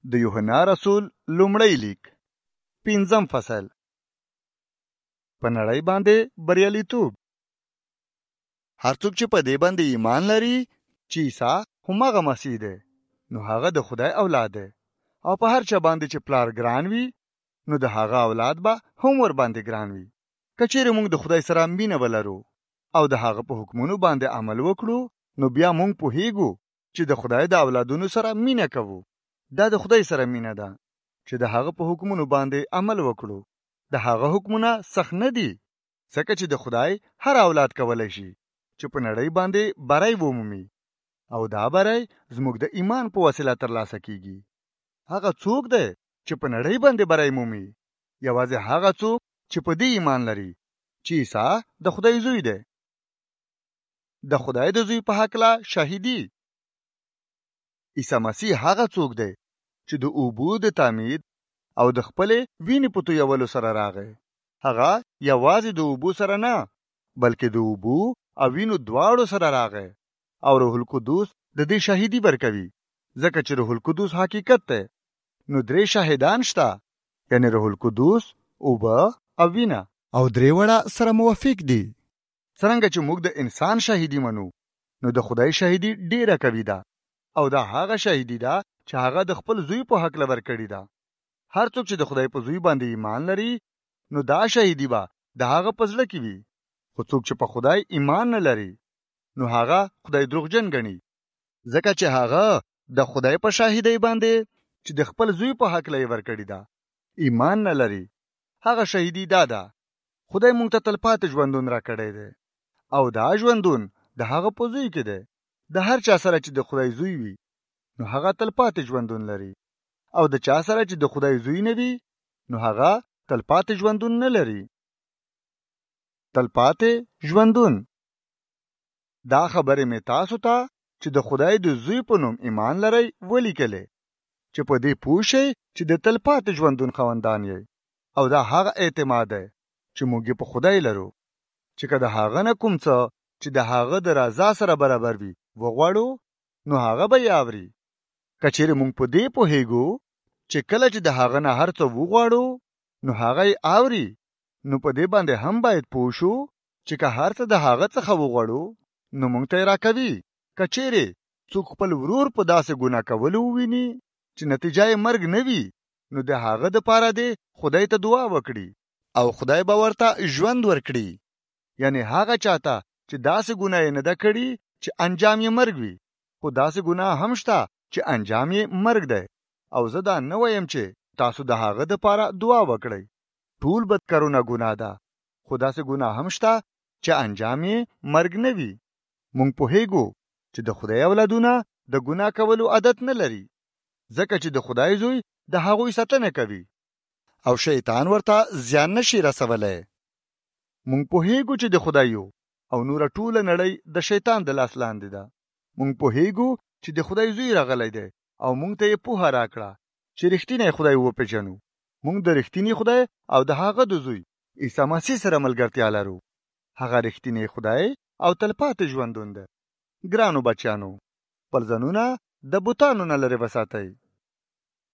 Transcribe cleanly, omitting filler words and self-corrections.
د یوحنا رسول لومړی لیک 5 فصل. په نړۍ باندې بریالیتوب. هر څوک چې په دې باندې ایمان لري چې عیسی هماغه مسیح دی نو هغه د خدای اولاد دی، او په هر چا باندې چې پلار ګران وي نو د هغه اولاد به هم ور باندې ګران وي. که چیرې موږ د خدای سره مینه ولرو او د هغه په حکمونو باندې عمل وکړو نو بیا موږ پوهیږو چې د خدای د اولادونو سره مینه کوو. دا د خدای سره مینه ده چې د هغه په حکمونو باندې عمل وکړو. د هغه حکمونه سخت نه دي، ځکه چې د خدای هر اولاد کولی شي چې په نړۍ باندې بری ومومي، او دا بری زموږ د ایمان په وسیله ترلاسه کیږي. هغه څوک دی چې په نړۍ باندې بری مومي؟ یوازې هغه څوک چې په دې ایمان لري چې عیسی د خدای زوی دی. د خدای د زوی په هکله شاهدي. عیسی مسیح هغه څوک دی چې د اوبو د تعمید او د خپلې وینې په تویولو سره راغی. هغه یوازې د اوبو سره نه، بلکې د اوبو او وینو دواړو سره راغی، او روح القدس د دې شاهدي ورکوي. ځکه چې روح القدس حقیقت دی نو 3 شاهدان شته، یعنی روح القدس، اوبه او وینه، او 3 وړه سره موافق دي. څرنګه چې موږ د انسان شاهدي منو نو د خدای شاهدي ډیره قوي ده، او دا هغه شاهدي ده چې هغه د خپل زوی په حق لور کړی ده. هر څوک چې د خدای په زوی باندې ایمان لري نو دا شاهدي به د هغه په زړه کې وي. خو څوک چې په خدای ایمان نه لري نو هغه خدای دروغجن ګڼي، ځکه چې هغه د خدای په شاهدۍ باندې چې د خپل زوی په حق لور کړی ده ایمان نه لري. هغه شاهدي دا ده خدای مونږ ته تلپاتې ژوندون را کړی دی، او دا ژوندون د هغه په زوی کې دی. د هر چا سره چې د خدای زوی وي نو هغه تلپاتې ژوندون لري، او د چا سره چې د خدای زوی نه وي نو هغه تلپاتې ژوندون نه لري. تلپاتې ژوندون. دا خبرې مې تاسو ته چې د خدای د زوی په نوم ایمان لرئ ولیکلې، چې په دې پوه شئ چې د تلپاتې ژوندون خاوندان یې. او دا هغه اعتماد دی چې موږ په خدای لرو، چې که د هغه نه کوم څه چې د هغه د رضا سره برابر وي وغواړو نو هغه به یې اوري. که چیرې موږ په دې پوهیږو چې کله چې د هغه نه هر څه وغواړو نو هغه یې اوري، نو په دې باندې هم باید پوه شو چې که هر څه د هغه څخه وغواړو نو موږ ته یې راکوي. که چیرې څوک خپل ورور په داسې ګناه کولو وویني چې نتیجه یې مرګ نه وي نو د هغه دپاره دې خدای ته دعا وکړي او خدای به ورته ژوند ورکړي. یعنی هغه چاته چې داسې ګناه یې نه ده کړي چې انجام یې مرګ وي، خو داسې ګناه هم شته چې انجام یې مرګ دی. او زه دا نه وایم چې تاسو د هغه دپاره دعا وکړئ. ټول بدکارونه ګناه ده، خو داسې ګناه هم شته چې انجام یې مرګ نه وي. مونږ پوهیږو چې د خدای اولادونه د ګناه کولو عادت نه لري، ځکه چې د خدای زوی د هغوی ساتنه کوي او شیطان ورته زیان نشي رسولی. مونږ پوهیږو چې د خدای یو او نور ټوله نړۍ د شیطان د لاس لاندې ده. مونږ پوهیږو چې د خدای زوی راغلی دی او مونږ ته یې پوهه راکړه چې رښتینی خدای وپېژنو. مونږ د رښتینی خدای او د هغه د زوی عیسی مسیح سره ملګرتیا لرو. هغه رښتینی خدای او تلپاتې ژوندون دی. ګرانو بچیانو، خپل ځانونه د بوتانو نه لرې وساتئ.